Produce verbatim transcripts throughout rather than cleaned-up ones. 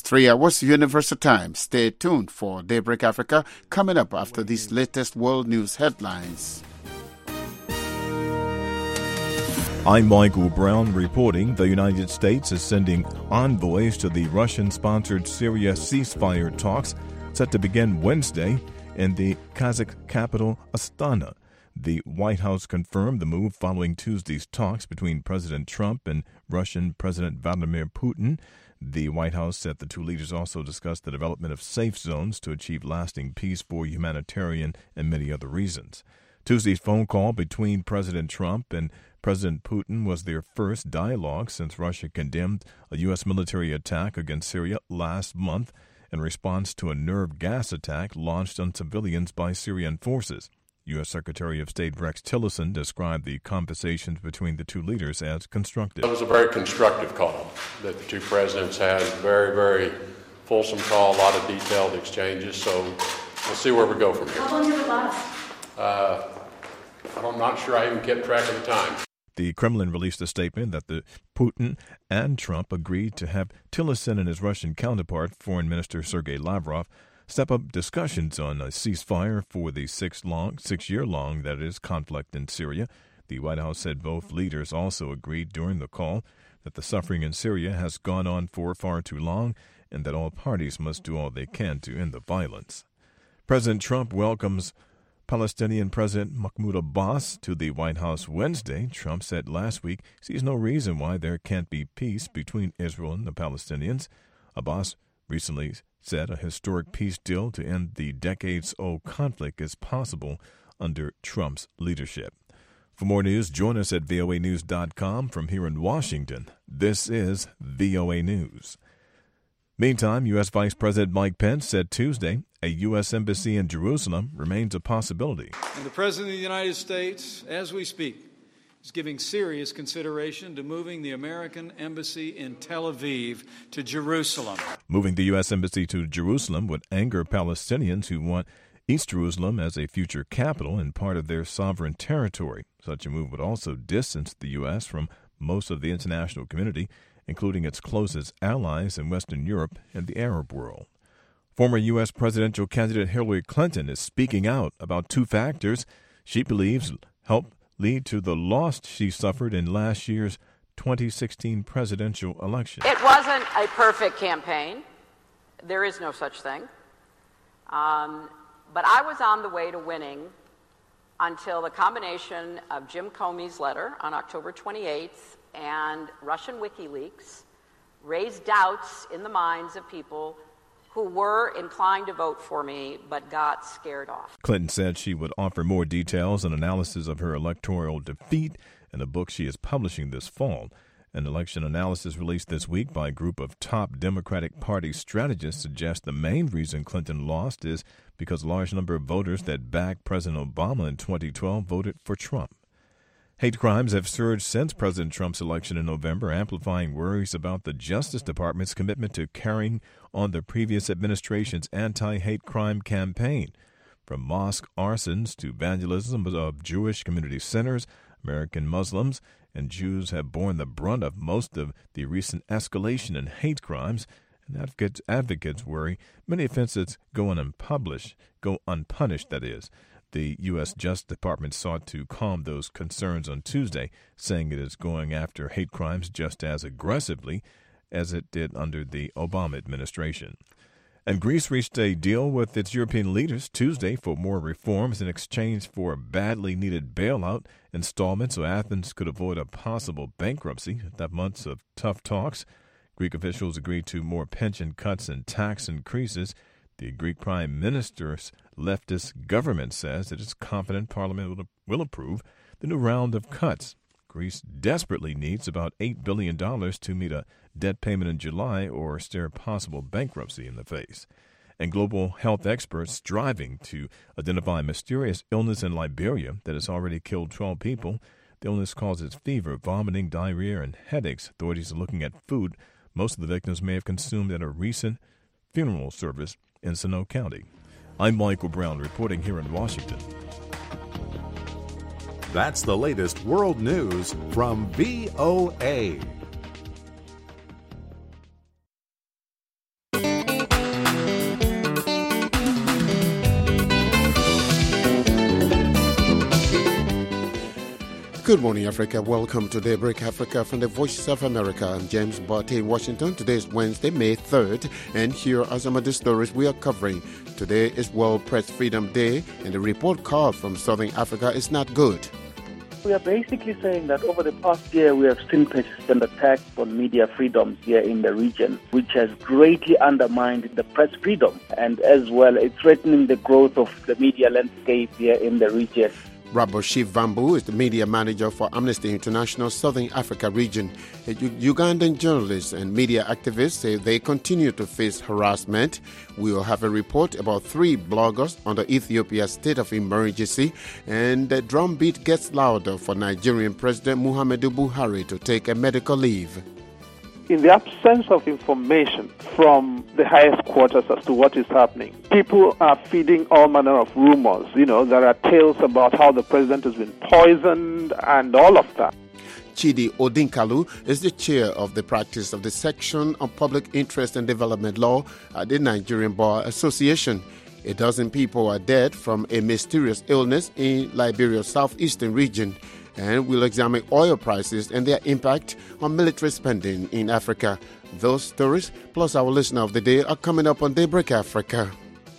Three hours Universal Time. Stay tuned for Daybreak Africa coming up after these latest world news headlines. I'm Michael Brown reporting the United States is sending envoys to the Russian-sponsored Syria ceasefire talks set to begin Wednesday in the Kazakh capital Astana. The White House confirmed the move following Tuesday's talks between President Trump and Russian President Vladimir Putin. The White House said the two leaders also discussed the development of safe zones to achieve lasting peace for humanitarian and many other reasons. Tuesday's phone call between President Trump and President Putin was their first dialogue since Russia condemned a U S military attack against Syria last month in response to a nerve gas attack launched on civilians by Syrian forces. U S Secretary of State Rex Tillerson described the conversations between the two leaders as constructive. It was a very constructive call that the two presidents had. Very, very fulsome call, a lot of detailed exchanges. So we'll see where we go from here. How long did it last? Uh, I'm not sure I even kept track of the time. The Kremlin released a statement that the Putin and Trump agreed to have Tillerson and his Russian counterpart, Foreign Minister Sergei Lavrov, step up discussions on a ceasefire for the six long, six-year-long, that is, conflict in Syria. The White House said both leaders also agreed during the call that the suffering in Syria has gone on for far too long and that all parties must do all they can to end the violence. President Trump welcomes Palestinian President Mahmoud Abbas to the White House Wednesday. Trump said last week he sees no reason why there can't be peace between Israel and the Palestinians. Abbas recently said a historic peace deal to end the decades-old conflict is possible under Trump's leadership. For more news, join us at V O A news dot com. From here in Washington, this is V O A News. Meantime, U S. Vice President Mike Pence said Tuesday a U S embassy in Jerusalem remains a possibility. And the President of the United States, as we speak, is giving serious consideration to moving the American embassy in Tel Aviv to Jerusalem. Moving the U S. embassy to Jerusalem would anger Palestinians who want East Jerusalem as a future capital and part of their sovereign territory. Such a move would also distance the U S from most of the international community, including its closest allies in Western Europe and the Arab world. Former U S presidential candidate Hillary Clinton is speaking out about two factors she believes helped lead to the loss she suffered in last year's twenty sixteen presidential election. It wasn't a perfect campaign. There is no such thing. Um, but I was on the way to winning until the combination of Jim Comey's letter on October twenty-eighth and Russian WikiLeaks raised doubts in the minds of people who were inclined to vote for me but got scared off. Clinton said she would offer more details and analysis of her electoral defeat in a book she is publishing this fall. An election analysis released this week by a group of top Democratic Party strategists suggests the main reason Clinton lost is because a large number of voters that backed President Obama in twenty twelve voted for Trump. Hate crimes have surged since President Trump's election in November, amplifying worries about the Justice Department's commitment to carrying on the previous administration's anti-hate crime campaign. From mosque arsons to vandalism of Jewish community centers, American Muslims and Jews have borne the brunt of most of the recent escalation in hate crimes, and advocates, advocates worry many offenses go unpublished, go unpunished, that is. The U S. Justice Department sought to calm those concerns on Tuesday, saying it is going after hate crimes just as aggressively as it did under the Obama administration. And Greece reached a deal with its European leaders Tuesday for more reforms in exchange for a badly needed bailout installment so Athens could avoid a possible bankruptcy. After months of tough talks, Greek officials agreed to more pension cuts and tax increases. The Greek Prime Minister's leftist government says it is confident Parliament will, will approve the new round of cuts. Greece desperately needs about eight billion dollars to meet a debt payment in July or stare possible bankruptcy in the face. And global health experts striving to identify a mysterious illness in Liberia that has already killed twelve people. The illness causes fever, vomiting, diarrhea, and headaches. Authorities are looking at food most of the victims may have consumed at a recent funeral service in Sonoma County. I'm Michael Brown reporting here in Washington. That's the latest world news from V O A. Good morning, Africa. Welcome to Daybreak Africa from the Voice of America. I'm James Barty in Washington. Today is Wednesday, May third, and here are some of the stories we are covering. Today is World Press Freedom Day, and the report card from Southern Africa is not good. We are basically saying that over the past year, we have seen persistent attacks on media freedoms here in the region, which has greatly undermined the press freedom, and as well, it's threatening the growth of the media landscape here in the region. Robert Shivambu is the media manager for Amnesty International Southern Africa region. Ugandan journalists and media activists say they continue to face harassment. We will have a report about three bloggers under Ethiopia's state of emergency, and the drumbeat gets louder for Nigerian President Muhammadu Buhari to take a medical leave. In the absence of information from the highest quarters as to what is happening, people are feeding all manner of rumors. You know, there are tales about how the president has been poisoned and all of that. Chidi Odinkalu is the chair of the practice of the section on public interest and development law at the Nigerian Bar Association. A dozen people are dead from a mysterious illness in Liberia's southeastern region. And we'll examine oil prices and their impact on military spending in Africa. Those stories, plus our listener of the day, are coming up on Daybreak Africa.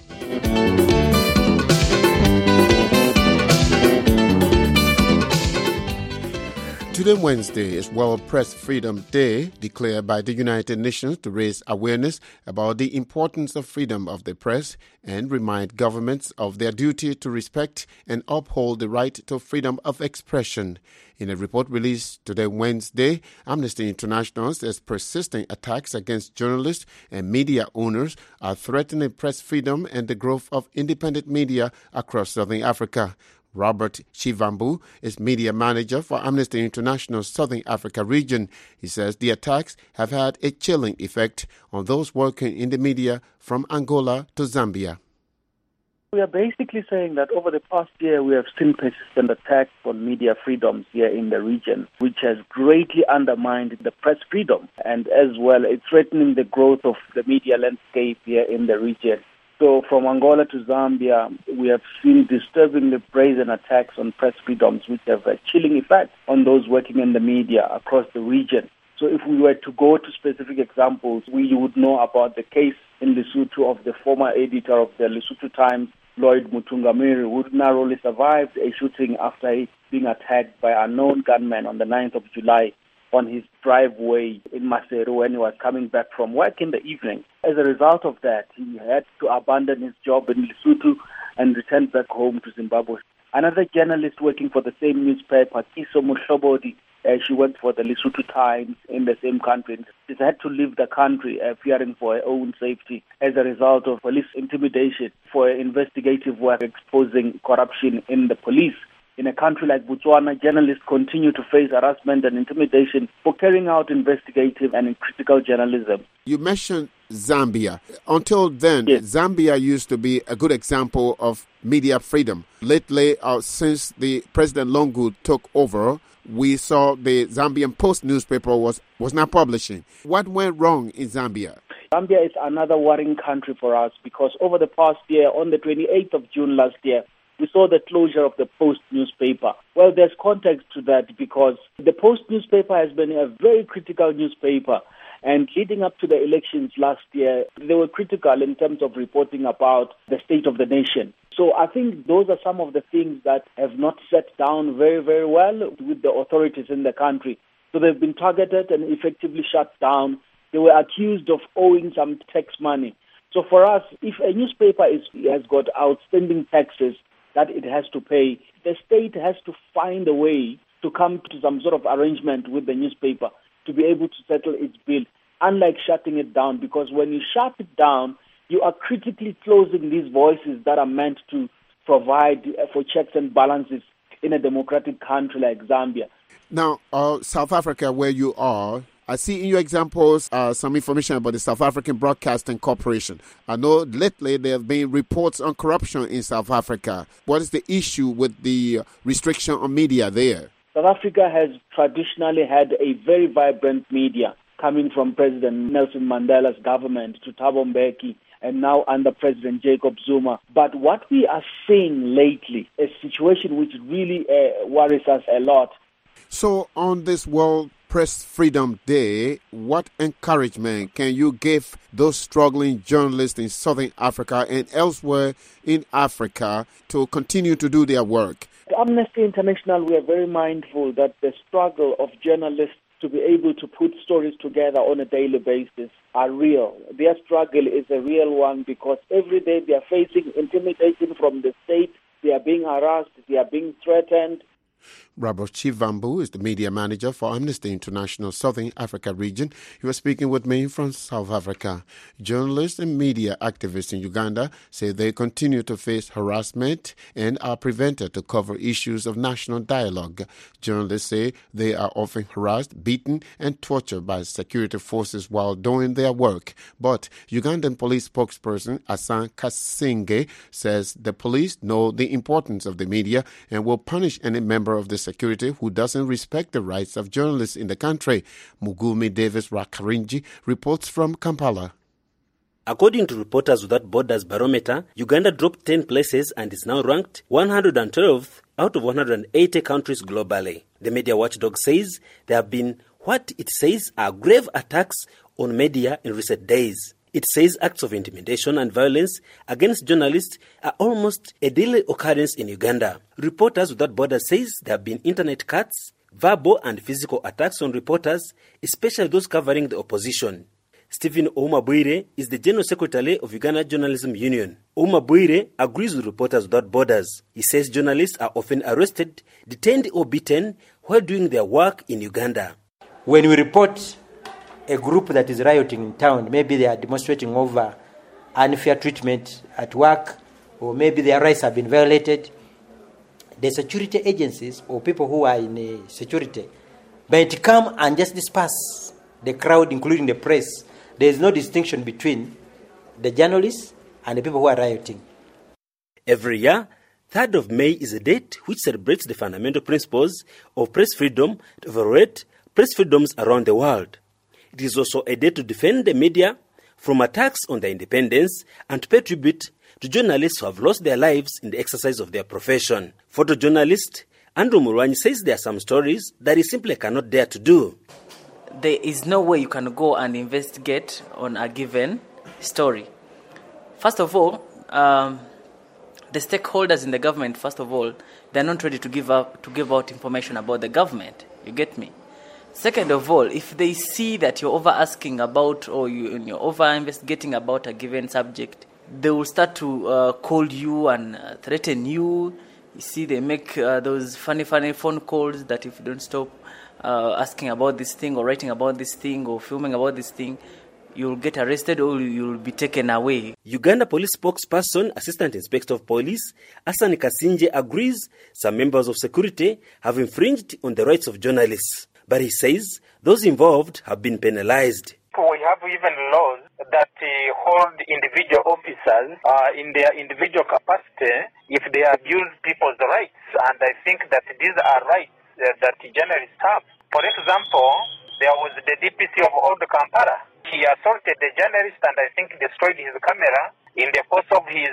Today, Wednesday, is World Press Freedom Day, declared by the United Nations to raise awareness about the importance of freedom of the press and remind governments of their duty to respect and uphold the right to freedom of expression. In a report released today, Wednesday, Amnesty International says persistent attacks against journalists and media owners are threatening press freedom and the growth of independent media across Southern Africa. Robert Shivambu is media manager for Amnesty International Southern Africa region. He says the attacks have had a chilling effect on those working in the media from Angola to Zambia. We are basically saying that over the past year, we have seen persistent attacks on media freedoms here in the region, which has greatly undermined the press freedom, and as well, it's threatening the growth of the media landscape here in the region. So from Angola to Zambia, we have seen disturbingly brazen attacks on press freedoms, which have a chilling effect on those working in the media across the region. So if we were to go to specific examples, we would know about the case in Lesotho of the former editor of the Lesotho Times, Lloyd Mutungamiri, who narrowly survived a shooting after being attacked by unknown gunmen on the ninth of July on his driveway in Maseru when he was coming back from work in the evening. As a result of that, he had to abandon his job in Lesotho and return back home to Zimbabwe. Another journalist working for the same newspaper, Kiso Muhlobodi, uh, she worked for the Lesotho Times in the same country. She had to leave the country, uh, fearing for her own safety as a result of police intimidation for investigative work exposing corruption in the police. In a country like Botswana, journalists continue to face harassment and intimidation for carrying out investigative and critical journalism. You mentioned Zambia. Until then, yes. Zambia used to be a good example of media freedom. Lately, uh, since the President Lungu took over, we saw the Zambian Post newspaper was, was not publishing. What went wrong in Zambia? Zambia is another worrying country for us because over the past year, on the twenty-eighth of June last year, we saw the closure of the Post newspaper. Well, there's context to that because the Post newspaper has been a very critical newspaper. And leading up to the elections last year, they were critical in terms of reporting about the state of the nation. So I think those are some of the things that have not set down very, very well with the authorities in the country. So they've been targeted and effectively shut down. They were accused of owing some tax money. So for us, if a newspaper is, has got outstanding taxes that it has to pay, the state has to find a way to come to some sort of arrangement with the newspaper to be able to settle its bill, unlike shutting it down, because when you shut it down, you are critically closing these voices that are meant to provide for checks and balances in a democratic country like Zambia. Now, uh, South Africa, where you are, I see in your examples uh, some information about the South African Broadcasting Corporation. I know lately there have been reports on corruption in South Africa. What is the issue with the restriction on media there? South Africa has traditionally had a very vibrant media, coming from President Nelson Mandela's government to Thabo Mbeki and now under President Jacob Zuma. But what we are seeing lately, a situation which really uh, worries us a lot, So on this World Press Freedom Day, what encouragement can you give those struggling journalists in Southern Africa and elsewhere in Africa to continue to do their work? At Amnesty International, we are very mindful that the struggle of journalists to be able to put stories together on a daily basis are real. Their struggle is a real one because every day they are facing intimidation from the state, they are being harassed, they are being threatened. Robert Chivambu is the media manager for Amnesty International Southern Africa region. He was speaking with me from South Africa. Journalists and media activists in Uganda say they continue to face harassment and are prevented to cover issues of national dialogue. Journalists say they are often harassed, beaten, and tortured by security forces while doing their work. But Ugandan police spokesperson Asan Kasinge says the police know the importance of the media and will punish any member of the security who doesn't respect the rights of journalists in the country. Mugumi Davis Rakarinji reports from Kampala. According to Reporters Without Borders Barometer, Uganda dropped ten places and is now ranked one hundred twelfth out of one hundred eighty countries globally. The media watchdog says there have been what it says are grave attacks on media in recent days. It says acts of intimidation and violence against journalists are almost a daily occurrence in Uganda. Reporters Without Borders says there have been internet cuts, verbal and physical attacks on reporters, especially those covering the opposition. Stephen Oumabwire is the General Secretary of Uganda Journalism Union. Oumabwire agrees with Reporters Without Borders. He says journalists are often arrested, detained or beaten while doing their work in Uganda. When we report a group that is rioting in town, maybe they are demonstrating over unfair treatment at work, or maybe their rights have been violated, the security agencies or people who are in uh, security might come and just disperse the crowd, including the press. There is no distinction between the journalists and the people who are rioting. Every year, third of May is a date which celebrates the fundamental principles of press freedom to evaluate press freedoms around the world. It is also a day to defend the media from attacks on their independence and to pay tribute to journalists who have lost their lives in the exercise of their profession. Photojournalist Andrew Murwanyi says there are some stories that he simply cannot dare to do. There is no way you can go and investigate on a given story. First of all, um, the stakeholders in the government, first of all, they're not ready to give up to give out information about the government. You get me? Second of all, if they see that you're over asking about or you, you're over investigating about a given subject, they will start to uh, call you and uh, threaten you. You see, they make uh, those funny, funny phone calls that if you don't stop uh, asking about this thing or writing about this thing or filming about this thing, you'll get arrested or you'll be taken away. Uganda Police spokesperson, Assistant Inspector of Police, Asan Kasinje agrees some members of security have infringed on the rights of journalists. But he says those involved have been penalized. We have even laws that uh, hold individual officers uh, in their individual capacity if they abuse people's rights. And I think that these are rights uh, that journalists have. For example, there was the D P C of Old Kampala. He assaulted the journalist and I think destroyed his camera in the course of his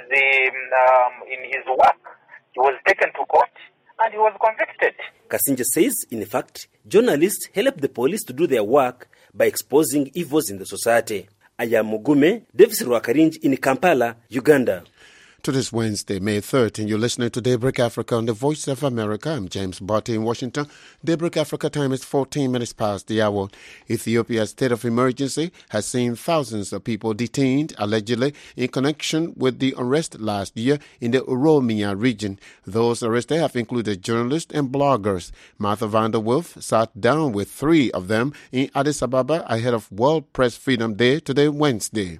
um, in his work. He was taken to court and he was convicted. Kasinje says, in fact, journalists help the police to do their work by exposing evils in the society. I am Mugume Davis Rwakarinji in Kampala, Uganda. To this Wednesday, May third, and you're listening to Daybreak Africa on the Voice of America. I'm James Barty in Washington. Daybreak Africa time is fourteen minutes past the hour. Ethiopia's state of emergency has seen thousands of people detained, allegedly in connection with the arrest last year in the Oromia region. Those arrested have included journalists and bloggers. Martha Vander Wolf sat down with three of them in Addis Ababa ahead of World Press Freedom Day today, Wednesday.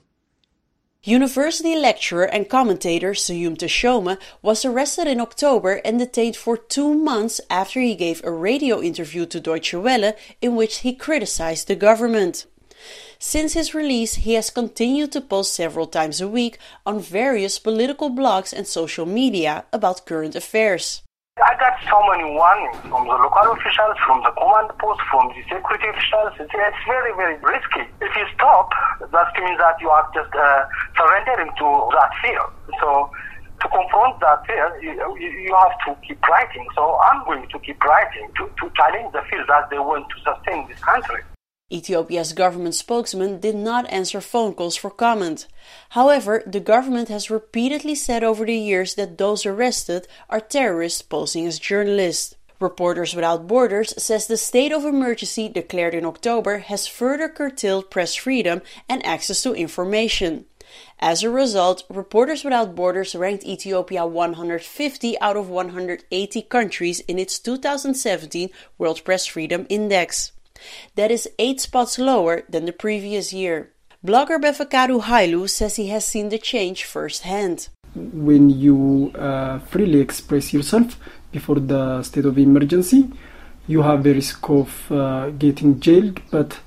University lecturer and commentator Seyum Teshome was arrested in October and detained for two months after he gave a radio interview to Deutsche Welle in which he criticized the government. Since his release, he has continued to post several times a week on various political blogs and social media about current affairs. I got so many warnings from the local officials, from the command post, from the security officials. It's, it's very, very risky. If you stop, that means that you are just uh, surrendering to that fear. So To confront that fear, you, you have to keep writing. So I'm going to keep writing to, to challenge the fear that they want to sustain this country. Ethiopia's government spokesman did not answer phone calls for comment. However, the government has repeatedly said over the years that those arrested are terrorists posing as journalists. Reporters Without Borders says the state of emergency declared in October has further curtailed press freedom and access to information. As a result, Reporters Without Borders ranked Ethiopia one hundred fifty out of one hundred eighty countries in its two thousand seventeen World Press Freedom Index. That is eight spots lower than the previous year. Blogger Befeqadu Hailu says he has seen the change firsthand. When you uh, freely express yourself before the state of emergency, you have the risk of uh, getting jailed, but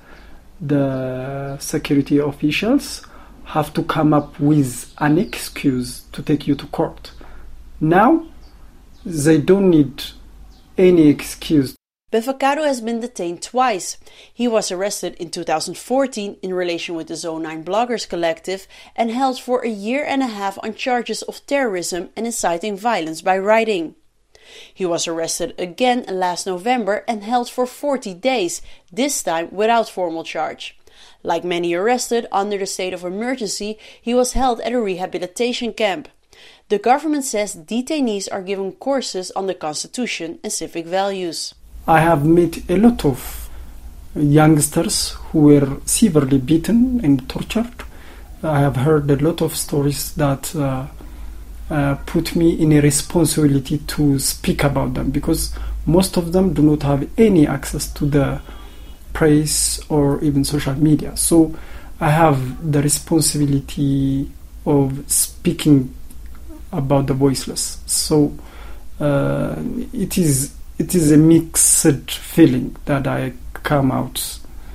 the security officials have to come up with an excuse to take you to court. Now, they don't need any excuse. Befeqadu has been detained twice. He was arrested in two thousand fourteen in relation with the Zone nine Bloggers Collective and held for a year and a half on charges of terrorism and inciting violence by writing. He was arrested again last November and held for forty days, this time without formal charge. Like many arrested under the state of emergency, he was held at a rehabilitation camp. The government says detainees are given courses on the Constitution and civic values. I have met a lot of youngsters who were severely beaten and tortured. I have heard a lot of stories that uh, uh, put me in a responsibility to speak about them, because most of them do not have any access to the press or even social media. So I have the responsibility of speaking about the voiceless. So uh, it is It is a mixed feeling that I come out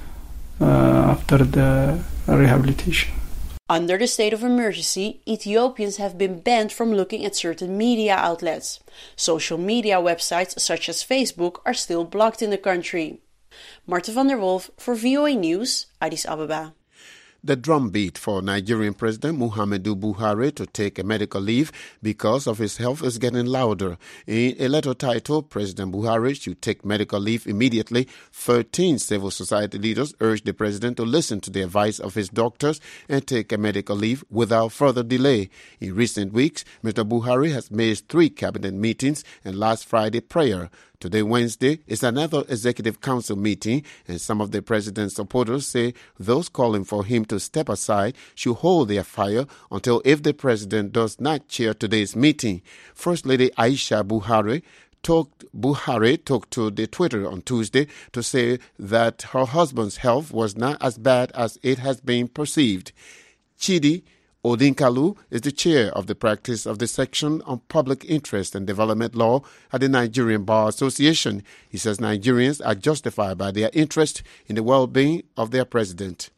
uh, after the rehabilitation. Under the state of emergency, Ethiopians have been banned from looking at certain media outlets. Social media websites such as Facebook are still blocked in the country. Marten van der Wolf for V O A News, Addis Ababa. The drumbeat for Nigerian President Muhammadu Buhari to take a medical leave because of his health is getting louder. In a letter titled, President Buhari should take medical leave immediately, thirteen civil society leaders urged the president to listen to the advice of his doctors and take a medical leave without further delay. In recent weeks, Mister Buhari has missed three cabinet meetings and last Friday prayer. Today, Wednesday, is another Executive Council meeting, and some of the president's supporters say those calling for him to step aside should hold their fire until if the president does not chair today's meeting. First Lady Aisha Buhari Talked, Buhari took to the Twitter on Tuesday to say that her husband's health was not as bad as it has been perceived. Chidi Odinkalu is the chair of the practice of the section on public interest and development law at the Nigerian Bar Association. He says Nigerians are justified by their interest in the well-being of their president.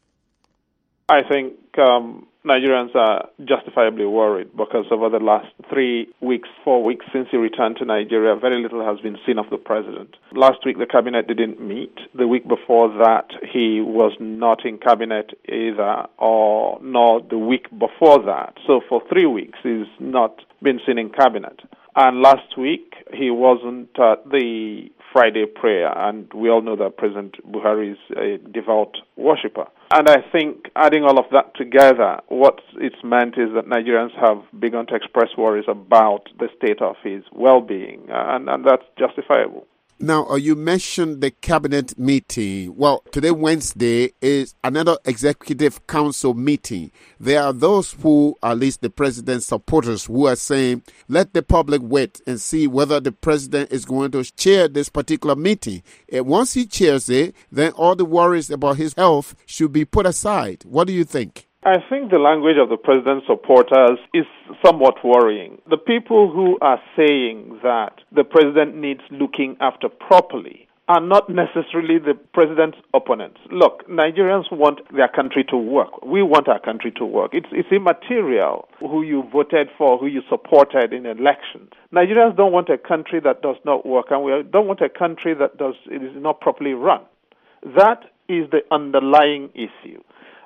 I think um, Nigerians are justifiably worried because over the last three weeks, four weeks since he returned to Nigeria, very little has been seen of the president. Last week, the cabinet didn't meet. The week before that, he was not in cabinet either, or nor the week before that. So for three weeks, he's not been seen in cabinet. And last week, he wasn't at the Friday prayer, and we all know that President Buhari is a devout worshipper. And I think adding all of that together, what it's meant is that Nigerians have begun to express worries about the state of his well-being, and, and that's justifiable. Now, uh, you mentioned the cabinet meeting. Well, today, Wednesday, is another executive council meeting. There are those who, at least the president's supporters, who are saying, let the public wait and see whether the president is going to chair this particular meeting. And once he chairs it, then all the worries about his health should be put aside. What do you think? I think the language of the president's supporters is somewhat worrying. The people who are saying that the president needs looking after properly are not necessarily the president's opponents. Look, Nigerians want their country to work. We want our country to work. It's, it's immaterial who you voted for, who you supported in elections. Nigerians don't want a country that does not work, and we don't want a country that does it is not properly run. That is the underlying issue.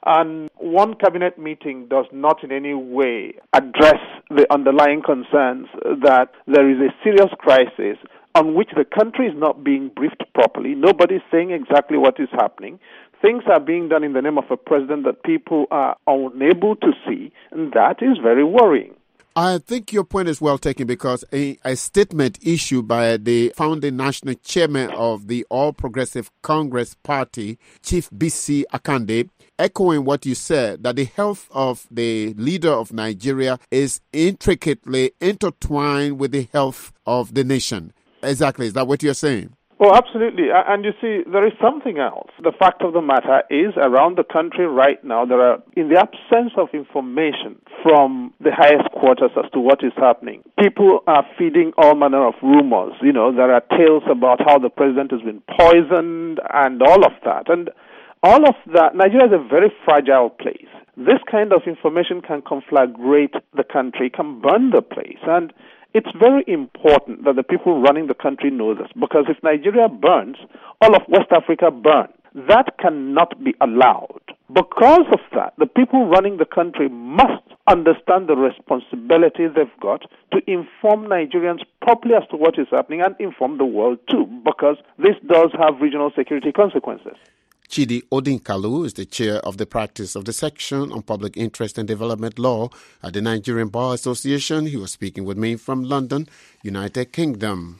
And one cabinet meeting does not in any way address the underlying concerns that there is a serious crisis on which the country is not being briefed properly. Nobody's saying exactly what is happening. Things are being done in the name of a president that people are unable to see, and that is very worrying. I think your point is well taken, because a, a statement issued by the founding national chairman of the All Progressive Congress Party, Chief Bisi Akande, echoing what you said, that the health of the leader of Nigeria is intricately intertwined with the health of the nation. Exactly. Is that what you're saying? Oh, absolutely. And you see, there is something else. The fact of the matter is, around the country right now, there are, in the absence of information from the highest quarters as to what is happening, people are feeding all manner of rumors. You know, there are tales about how the president has been poisoned and all of that. And all of that, Nigeria is a very fragile place. This kind of information can conflagrate the country, can burn the place. And it's very important that the people running the country know this, because if Nigeria burns, all of West Africa burns. That cannot be allowed. Because of that, the people running the country must understand the responsibility they've got to inform Nigerians properly as to what is happening, and inform the world too, because this does have regional security consequences. Chidi Odinkalu is the chair of the practice of the section on public interest and development law at the Nigerian Bar Association. He was speaking with me from London, United Kingdom.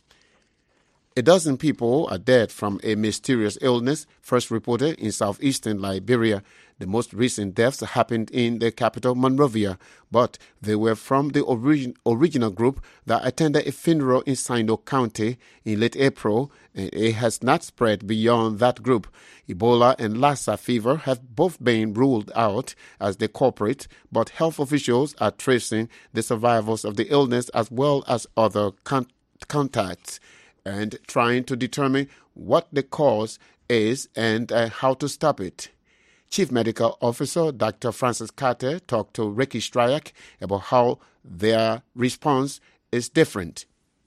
A dozen people are dead from a mysterious illness first reported in southeastern Liberia. The most recent deaths happened in the capital, Monrovia, but they were from the origin, original group that attended a funeral in Sino County in late April, and it has not spread beyond that group. Ebola and Lassa fever have both been ruled out as the culprit, but health officials are tracing the survivors of the illness as well as other con- contacts and trying to determine what the cause is and uh, how to stop it. Chief Medical Officer Doctor Francis Carter talked to Ricky Stryak about how their response is different.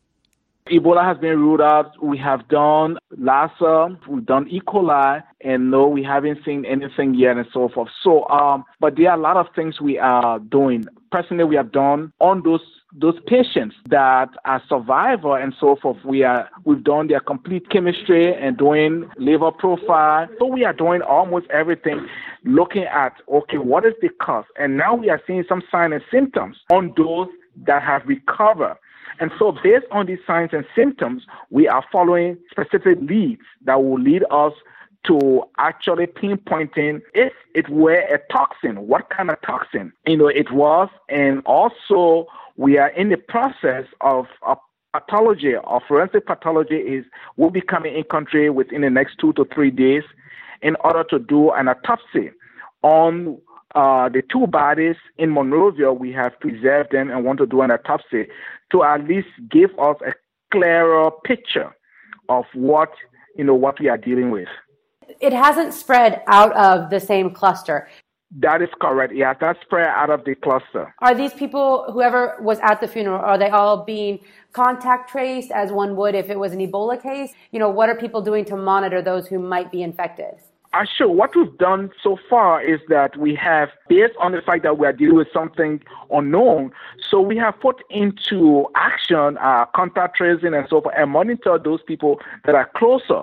Ebola has been ruled out. We have done Lassa, we've done E. coli, and no, we haven't seen anything yet and so forth. So, um, but there are a lot of things we are doing. Personally, we have done on those those patients that are survivor and so forth. We are we've done their complete chemistry and doing liver profile. So we are doing almost everything, looking at okay, what is the cause? And now we are seeing some signs and symptoms on those that have recovered. And so based on these signs and symptoms, we are following specific leads that will lead us to actually pinpointing if it were a toxin, what kind of toxin, you know, it was. And also we are in the process of a pathology, or forensic pathology is will be coming in country within the next two to three days in order to do an autopsy on Uh, the two bodies in Monrovia. We have preserved them and want to do an autopsy to at least give us a clearer picture of what, you know, what we are dealing with. It hasn't spread out of the same cluster. That is correct. It has not spread out of the cluster. Are these people, whoever was at the funeral, are they all being contact traced as one would if it was an Ebola case? You know, what are people doing to monitor those who might be infected? Uh, sure. What we've done so far is that we have, based on the fact that we are dealing with something unknown, so we have put into action uh, contact tracing and so forth, and monitor those people that are closer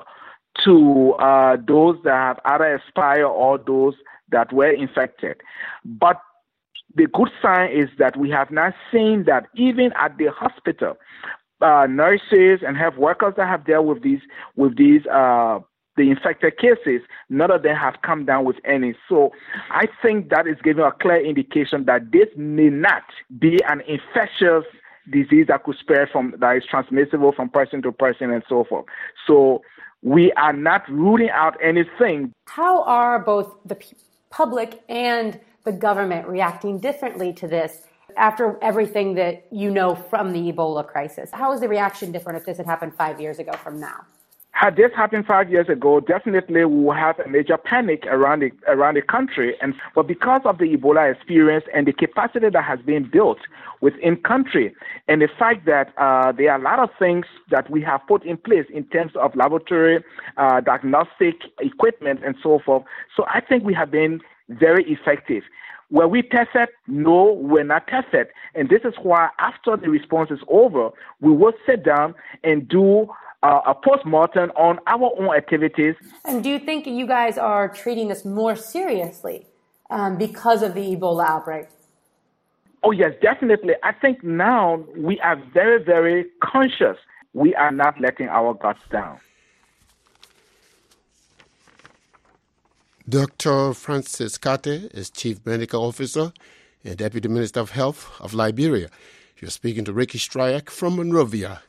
to uh, those that have either expired or those that were infected. But the good sign is that we have not seen that even at the hospital, uh, nurses and health workers that have dealt with these with these uh, the infected cases, none of them have come down with any. So I think that is giving a clear indication that this may not be an infectious disease that could spread from, that is transmissible from person to person and so forth. So we are not ruling out anything. How are both the public and the government reacting differently to this after everything that you know from the Ebola crisis? How is the reaction different if this had happened five years ago from now? Had this happened five years ago, definitely we will have a major panic around the around the country. And but because of the Ebola experience and the capacity that has been built within country, and the fact that uh, there are a lot of things that we have put in place in terms of laboratory, uh, diagnostic equipment, and so forth. So I think we have been very effective. Were we perfect? No, we're not perfect. And this is why after the response is over, we will sit down and do uh, a post-mortem on our own activities. And do you think you guys are treating this more seriously um, because of the Ebola outbreak? Oh, yes, definitely. I think now we are very, very conscious. We are not letting our guards down. Doctor Francis Kate is Chief Medical Officer and Deputy Minister of Health of Liberia. You're speaking to Ricky Stryak from Monrovia.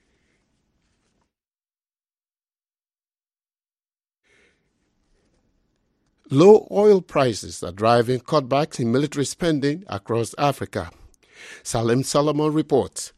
Low oil prices are driving cutbacks in military spending across Africa. Salim Solomon reports.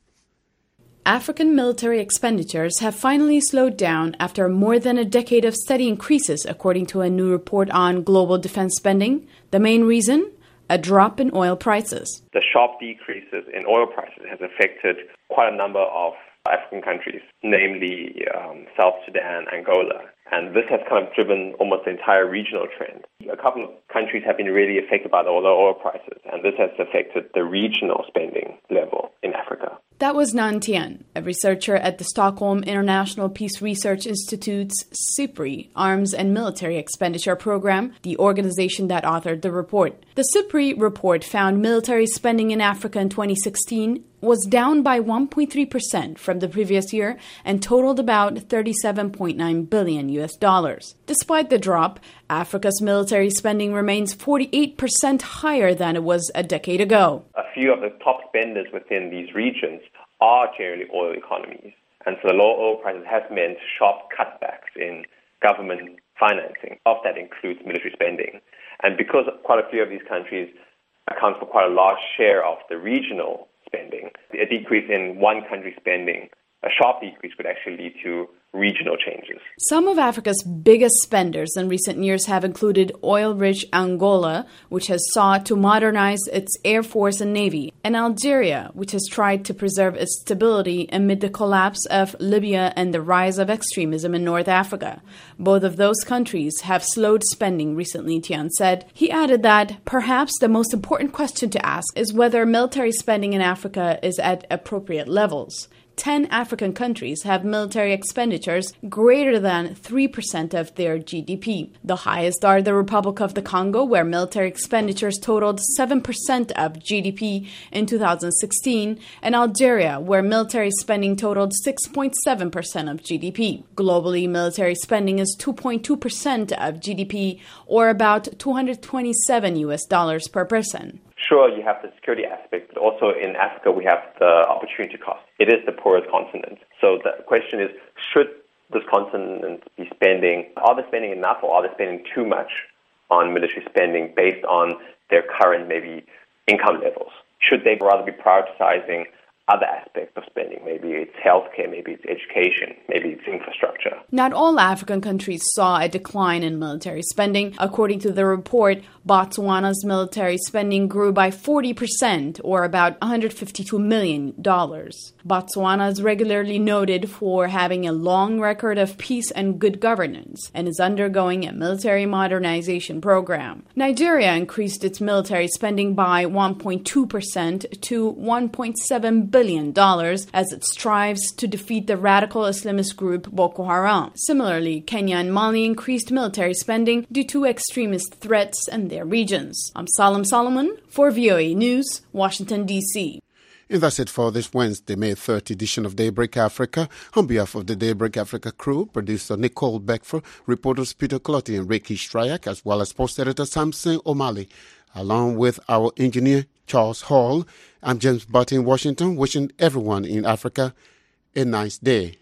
African military expenditures have finally slowed down after more than a decade of steady increases, according to a new report on global defense spending. The main reason? A drop in oil prices. The sharp decreases in oil prices has affected quite a number of African countries, namely um, South Sudan, Angola. And this has kind of driven almost the entire regional trend. A couple of countries have been really affected by the low oil prices, and this has affected the regional spending level in Africa. That was Nan Tien, a researcher at the Stockholm International Peace Research Institute's SIPRI, Arms and Military Expenditure Program, the organization that authored the report. The SIPRI report found military spending in Africa in twenty sixteen was down by one point three percent from the previous year and totaled about thirty-seven point nine billion U S dollars. Despite the drop, Africa's military spending remains forty-eight percent higher than it was a decade ago. A few of the top spenders within these regions are generally oil economies. And so the low oil prices has meant sharp cutbacks in government financing. Of that includes military spending. And because quite a few of these countries account for quite a large share of the regional spending, a decrease in one country's spending, a sharp decrease, could actually lead to regional changes. Some of Africa's biggest spenders in recent years have included oil-rich Angola, which has sought to modernize its air force and navy, and Algeria, which has tried to preserve its stability amid the collapse of Libya and the rise of extremism in North Africa. Both of those countries have slowed spending recently, Tian said. He added that perhaps the most important question to ask is whether military spending in Africa is at appropriate levels. Ten African countries have military expenditures greater than three percent of their G D P. The highest are the Republic of the Congo, where military expenditures totaled seven percent of G D P in two thousand sixteen, and Algeria, where military spending totaled six point seven percent of G D P. Globally, military spending is two point two percent of G D P, or about two hundred twenty-seven U S dollars per person. Sure, you have the security aspect, but also in Africa we have the opportunity cost. It is the poorest continent. So the question is, should this continent be spending, are they spending enough or are they spending too much on military spending based on their current maybe income levels? Should they rather be prioritizing other aspects of spending? Maybe it's healthcare, maybe it's education, maybe it's infrastructure. Not all African countries saw a decline in military spending. According to the report, Botswana's military spending grew by forty percent, or about one hundred fifty-two million dollars. Botswana is regularly noted for having a long record of peace and good governance and is undergoing a military modernization program. Nigeria increased its military spending by one point two percent to one point seven billion dollars as it strives to defeat the radical Islamist group Boko Haram. Similarly, Kenya and Mali increased military spending due to extremist threats in their regions. I'm Salim Solomon for V O A News, Washington, D C. And that's it for this Wednesday, May third edition of Daybreak Africa. On behalf of the Daybreak Africa crew, producer Nicole Beckford, reporters Peter Clotty and Ricky Stryak, as well as post editor Samson O'Malley, along with our engineer Charles Hall, I'm James Butt in Washington, wishing everyone in Africa a nice day.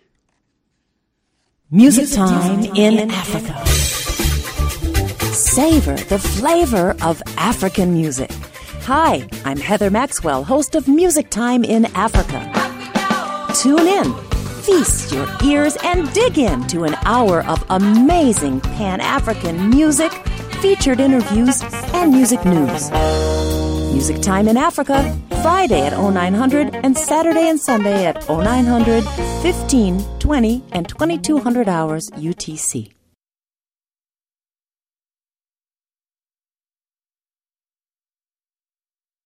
Music Time in Africa. Savor the flavor of African music. Hi, I'm Heather Maxwell, host of Music Time in Africa. Tune in, feast your ears, and dig into an hour of amazing Pan-African music, featured interviews, and music news. Music Time in Africa, Friday at oh nine hundred and Saturday and Sunday at oh nine hundred, fifteen, twenty, and twenty-two hundred hours U T C.